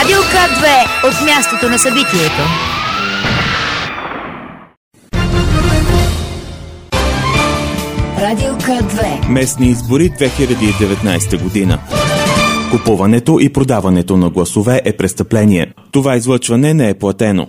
Радио К2 от мястото на събитието. Радио К2. Местни избори 2019 година. Купуването и продаването на гласове е престъпление. Това излъчване не е платено.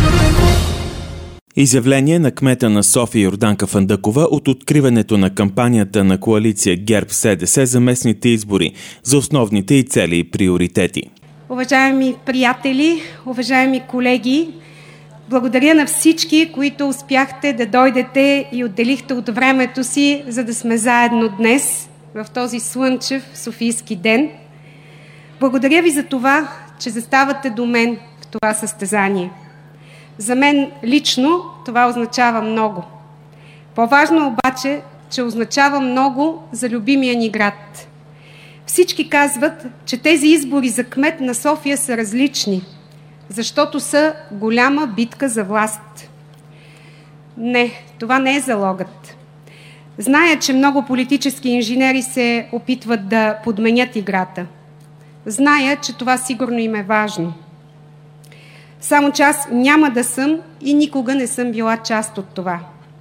Изявление на кмета на София Йорданка Фандъкова от откриването на кампанията на коалиция ГЕРБ-СДС за местните избори, за основните и цели и приоритети. Уважаеми приятели, уважаеми колеги, благодаря на всички, които успяхте да дойдете и отделихте от времето си, за да сме заедно днес, в този слънчев софийски ден. Благодаря ви за това, че заставате до мен в това състезание. За мен лично това означава много. По-важно обаче, че означава много за любимия ни град. Всички казват, че тези избори за кмет на София са различни, защото са голяма битка за власт. Не, това не е залогът. Зная, че много политически инженери се опитват да подменят играта. Зная, че това сигурно им е важно. Само че аз няма да съм и никога не съм била част от това.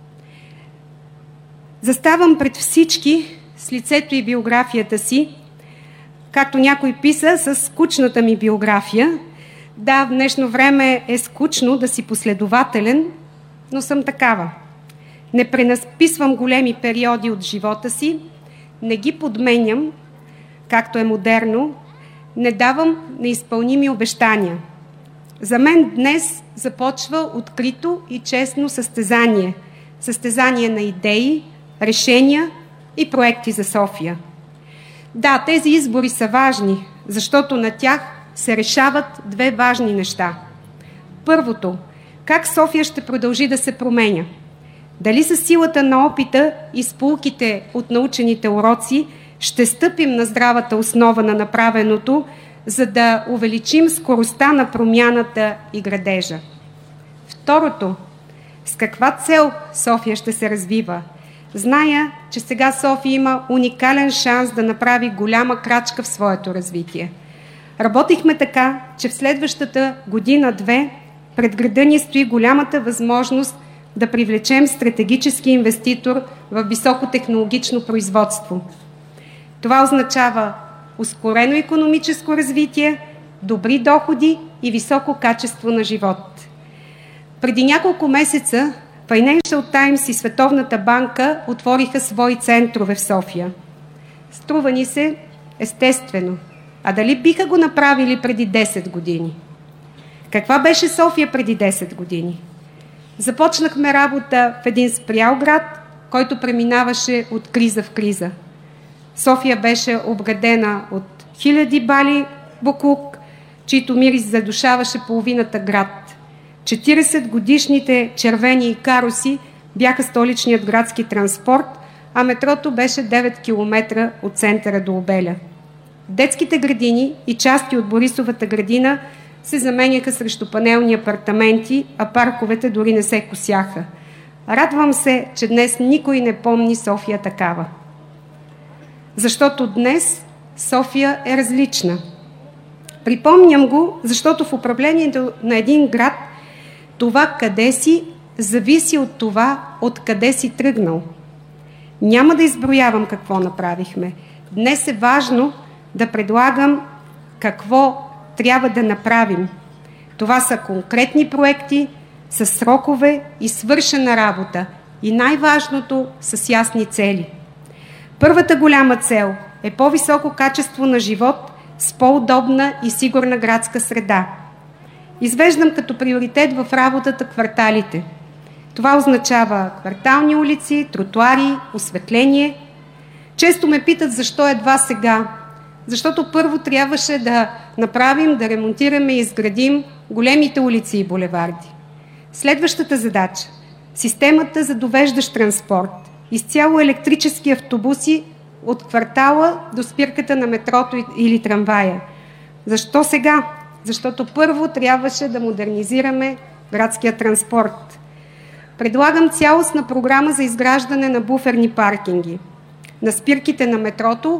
Заставам пред всички с лицето и биографията си, както някой писа, с скучната ми биография. Да, в днешно време е скучно да си последователен, но съм такава. Не пренаписвам големи периоди от живота си, не ги подменям, както е модерно, не давам неизпълними обещания. За мен днес започва открито и честно състезание. Състезание на идеи, решения и проекти за София. Да, тези избори са важни, защото на тях се решават две важни неща. Първото, как София ще продължи да се променя? Дали със силата на опита и сполуките от научените уроци ще стъпим на здравата основа на направеното, за да увеличим скоростта на промяната и градежа? Второто, с каква цел София ще се развива? Зная, че сега София има уникален шанс да направи голяма крачка в своето развитие. Работихме така, че в следващата година-две пред града ни стои голямата възможност да привлечем стратегически инвеститор в високотехнологично производство. Това означава ускорено икономическо развитие, добри доходи и високо качество на живот. Преди няколко месеца Financial Times и Световната банка отвориха свои центрове в София. Струва ни се естествено. А дали биха го направили преди 10 години? Каква беше София преди 10 години? Започнахме работа в един спрял град, който преминаваше от криза в криза. София беше обградена от хиляди бали боклук, чието мирис задушаваше половината град. 40-годишните червени каруси бяха столичният градски транспорт, а метрото беше 9 км от центъра до Обеля. Детските градини и части от Борисовата градина се заменяха срещу панелни апартаменти, а парковете дори не се косяха. Радвам се, че днес никой не помни София такава. Защото днес София е различна. Припомням го, защото в управлението на един град това къде си зависи от това откъде си тръгнал. Няма да изброявам какво направихме. Днес е важно да предлагам какво трябва да направим. Това са конкретни проекти, с срокове и свършена работа. И най-важното – с ясни цели. Първата голяма цел е по-високо качество на живот с по-удобна и сигурна градска среда. Извеждам като приоритет в работата кварталите. Това означава квартални улици, тротуари, осветление. Често ме питат защо едва сега. Защото първо трябваше да направим, да ремонтираме и изградим големите улици и булеварди. Следващата задача – системата за довеждащ транспорт. Изцяло електрически автобуси от квартала до спирката на метрото или трамвая. Защо сега? Защото първо трябваше да модернизираме градския транспорт. Предлагам цялостна програма за изграждане на буферни паркинги. На спирките на метрото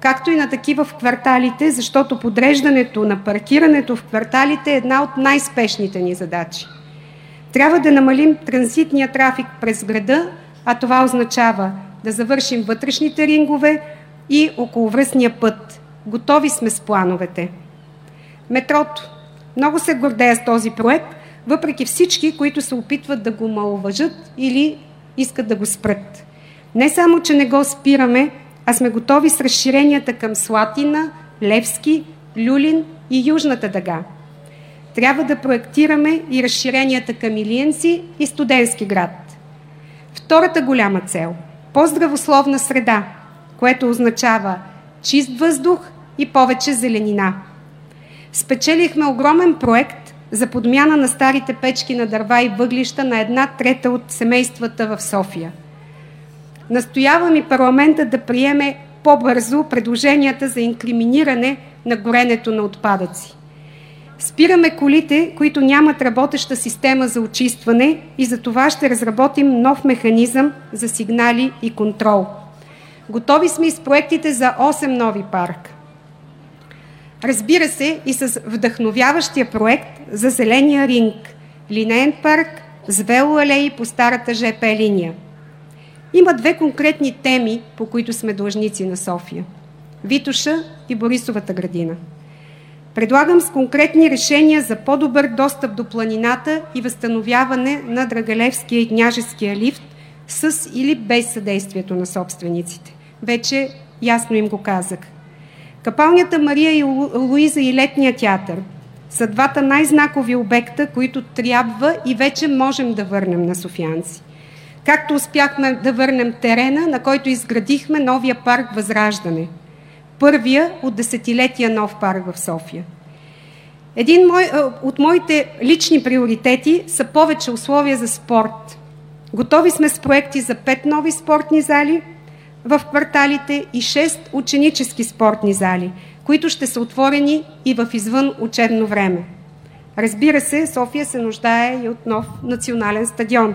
както и на такива в кварталите, защото подреждането на паркирането в кварталите е една от най-спешните ни задачи. Трябва да намалим транзитния трафик през града, а това означава да завършим вътрешните рингове и околовръстния път. Готови сме с плановете. Метрото. Много се гордея с този проект, въпреки всички, които се опитват да го маловажат или искат да го спрат. Не само, че не го спираме, а сме готови с разширенията към Слатина, Левски, Люлин и Южната дъга. Трябва да проектираме и разширенията към Илиянци и Студентски град. Втората голяма цел – по-здравословна среда, което означава чист въздух и повече зеленина. Спечелихме огромен проект за подмяна на старите печки на дърва и въглища на 1/3 от семействата в София. Настоявам и парламентът да приеме по-бързо предложенията за инкриминиране на горенето на отпадъци. Спираме колите, които нямат работеща система за очистване, и за това ще разработим нов механизъм за сигнали и контрол. Готови сме и с проектите за 8 нови парка. Разбира се, и с вдъхновяващия проект за зеления ринг, линеен парк с велоалеи по старата ЖП линия. Има 2 конкретни теми, по които сме длъжници на София – Витоша и Борисовата градина. Предлагам с конкретни решения за по-добър достъп до планината и възстановяване на Драгалевския и Княжеския лифт с или без съдействието на собствениците. Вече ясно им го казах. Капалнята Мария и Луиза и Летния театър са 2 най-знакови обекта, които трябва и вече можем да върнем на софиянци. Както успяхме да върнем терена, на който изградихме новия парк Възраждане. Първия от десетилетия нов парк в София. Един от моите лични приоритети са повече условия за спорт. Готови сме с проекти за 5 нови спортни зали в кварталите и 6 ученически спортни зали, които ще са отворени и в извън учебно време. Разбира се, София се нуждае и от нов национален стадион.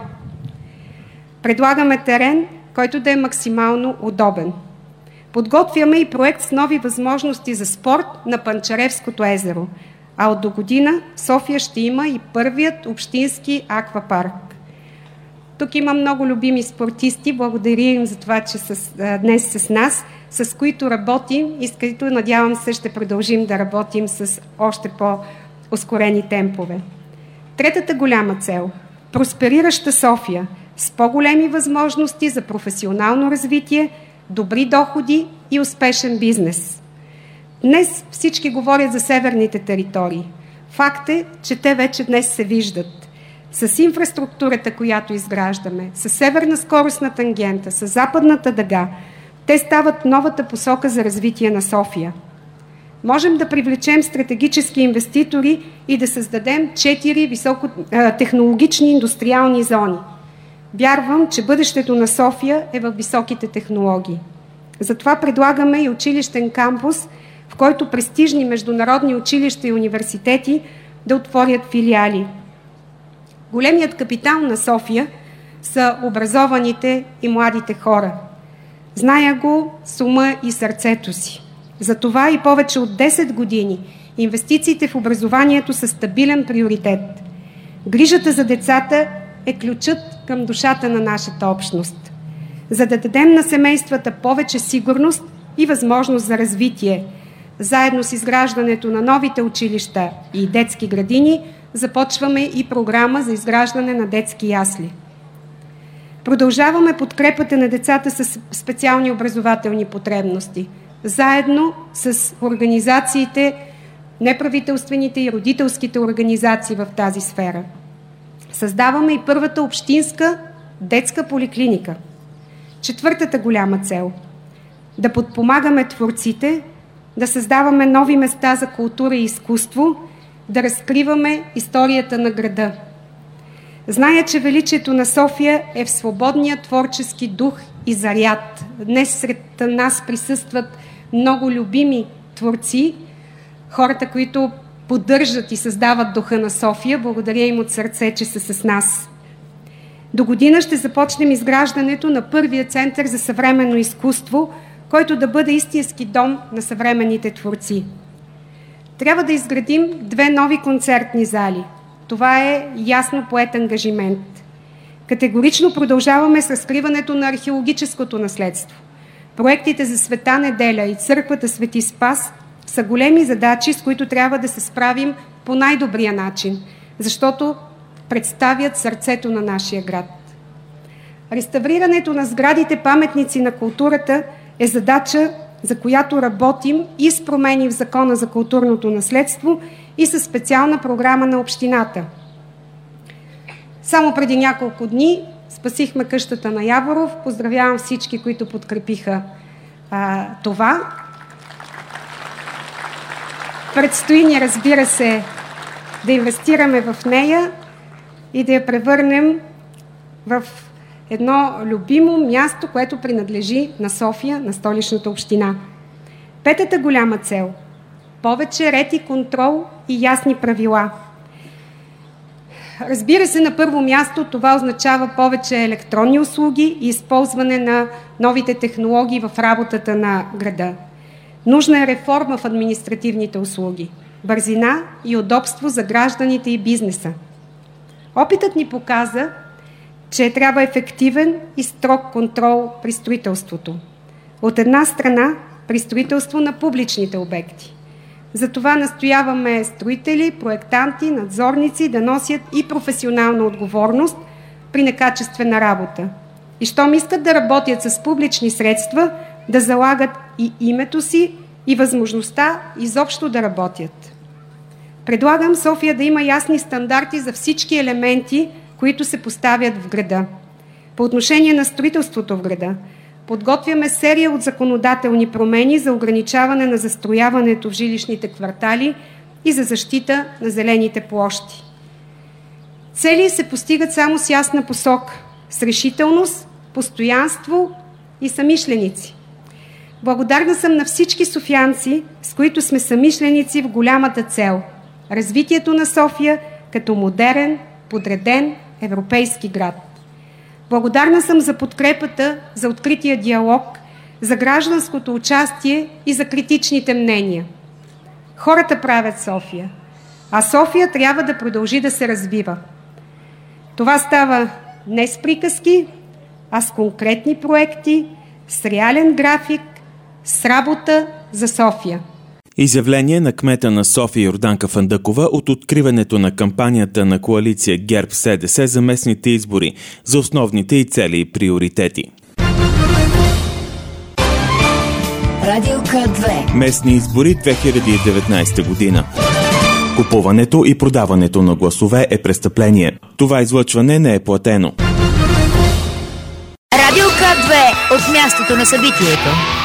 Предлагаме терен, който да е максимално удобен. Подготвяме и проект с нови възможности за спорт на Панчаревското езеро, а от догодина София ще има и първият общински аквапарк. Тук има много любими спортисти, благодаря им за това, че са днес с нас, с които работим и с които, надявам се, ще продължим да работим с още по-ускорени темпове. Третата голяма цел – просперираща София с по-големи възможности за професионално развитие, добри доходи и успешен бизнес. Днес всички говорят за северните територии. Факт е, че те вече днес се виждат. С инфраструктурата, която изграждаме, с северна скоростна тангента, с западната дъга, те стават новата посока за развитие на София. Можем да привлечем стратегически инвеститори и да създадем 4 високотехнологични индустриални зони. Вярвам, че бъдещето на София е в високите технологии. Затова предлагаме и училищен кампус, в който престижни международни училища и университети да отворят филиали. Големият капитал на София са образованите и младите хора. Зная го с ума и сърцето си. Затова и повече от 10 години инвестициите в образованието са стабилен приоритет. Грижата за децата е ключът към душата на нашата общност. За да дадем на семействата повече сигурност и възможност за развитие, заедно с изграждането на новите училища и детски градини, започваме и програма за изграждане на детски ясли. Продължаваме подкрепата на децата с специални образователни потребности, заедно с организациите, неправителствените и родителските организации в тази сфера. Създаваме и първата общинска детска поликлиника. Четвъртата голяма цел – да подпомагаме творците, да създаваме нови места за култура и изкуство, да разкриваме историята на града. Зная, че величието на София е в свободния творчески дух и заряд. Днес сред нас присъстват много любими творци, хората, които поддържат и създават духа на София. Благодаря им от сърце, че са с нас. До година ще започнем изграждането на първия център за съвременно изкуство, който да бъде истински дом на съвременните творци. Трябва да изградим 2 нови концертни зали. Това е ясно поет ангажимент. Категорично продължаваме с разкриването на археологическото наследство. Проектите за Света Неделя и църквата Свети Спас са големи задачи, с които трябва да се справим по най-добрия начин, защото представят сърцето на нашия град. Реставрирането на сградите паметници на културата е задача, за която работим и с промени в Закона за културното наследство и със специална програма на общината. Само преди няколко дни спасихме къщата на Яворов. Поздравявам всички, които подкрепиха това. Предстои ни, разбира се, да инвестираме в нея и да я превърнем в едно любимо място, което принадлежи на София, на столичната община. 5-та голяма цел – повече ред и контрол и ясни правила. Разбира се, на първо място това означава повече електронни услуги и използване на новите технологии в работата на града. Нужна е реформа в административните услуги, бързина и удобство за гражданите и бизнеса. Опитът ни показа, че трябва ефективен и строг контрол при строителството. От една страна, при строителство на публичните обекти. Затова настояваме строители, проектанти, надзорници да носят и професионална отговорност при некачествена работа. И щом искат да работят с публични средства, да залагат и името си, и възможността изобщо да работят. Предлагам София да има ясни стандарти за всички елементи, които се поставят в града. По отношение на строителството в града, подготвяме серия от законодателни промени за ограничаване на застрояването в жилищните квартали и за защита на зелените площи. Цели се постигат само с ясна посока, с решителност, постоянство и самишленици. Благодарна съм на всички софиянци, с които сме самишленици в голямата цел – развитието на София като модерен, подреден европейски град. Благодарна съм за подкрепата, за открития диалог, за гражданското участие и за критичните мнения. Хората правят София, а София трябва да продължи да се развива. Това става не с приказки, а с конкретни проекти, с реален график, с работа за София. Изявление на кмета на София Йорданка Фандъкова от откриването на кампанията на коалиция ГЕРБ-СДС за местните избори, за основните и цели и приоритети. Радио К2. Местни избори 2019 година. Купуването и продаването на гласове е престъпление. Това излъчване не е платено. Радио К2 от мястото на събитието.